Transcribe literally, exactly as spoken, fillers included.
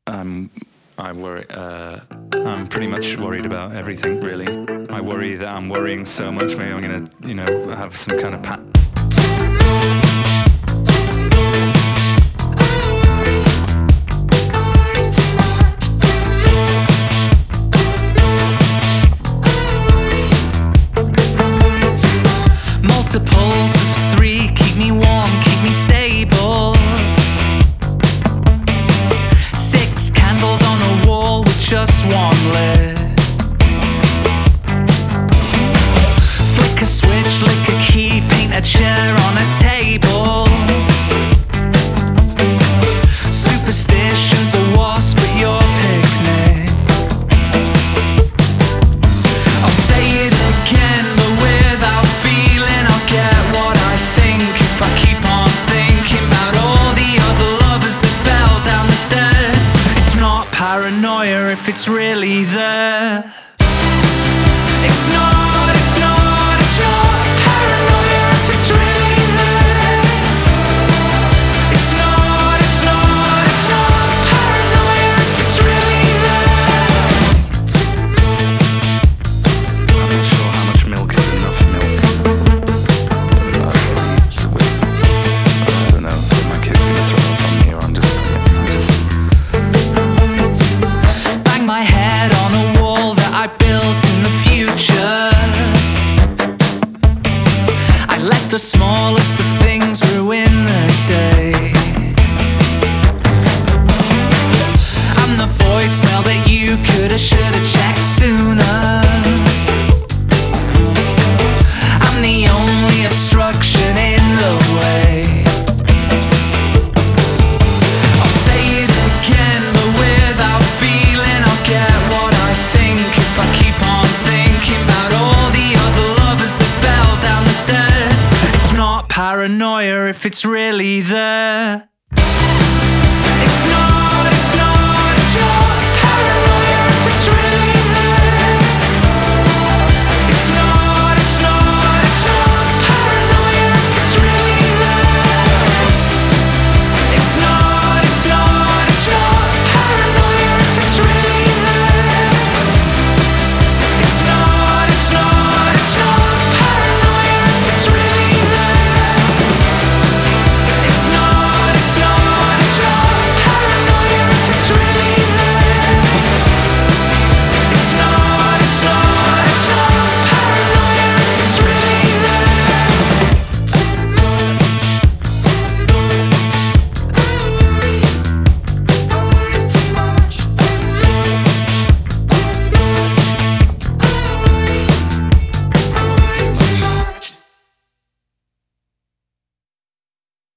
Um, I worry. Uh, I'm pretty much worried about everything, really. I worry that I'm worrying so much. Maybe I'm gonna, you know, have some kind of pat. Multiples of three keep me warm, keep me stable. Six candles on a wall with just one lit. Flick a switch, lick a key, paint a chair on a table. Superstitions are wasp at your picnic. I'll say it again, but without feeling I'll get what I think. If I keep on thinking about all the other lovers that fell down the stairs, it's not paranoia if it's really there. It's not, it's not, it's not paranoia if it's really there. It's not, it's not, it's not paranoia if it's really there. I'm not sure how much milk is enough milk. I don't know. So my kid's gonna throw up on me, or I'm just, I'm just. Bang my head on a wall that I built in the future. I let the smallest of things ruin the day. I'm the voicemail that you coulda, shoulda checked sooner. I'm the only obstruction in the way. I'll say it again, but without feeling I'll get what I think. If I keep on thinking about all the other lovers that fell down the stairs, it's not paranoia if it's really there.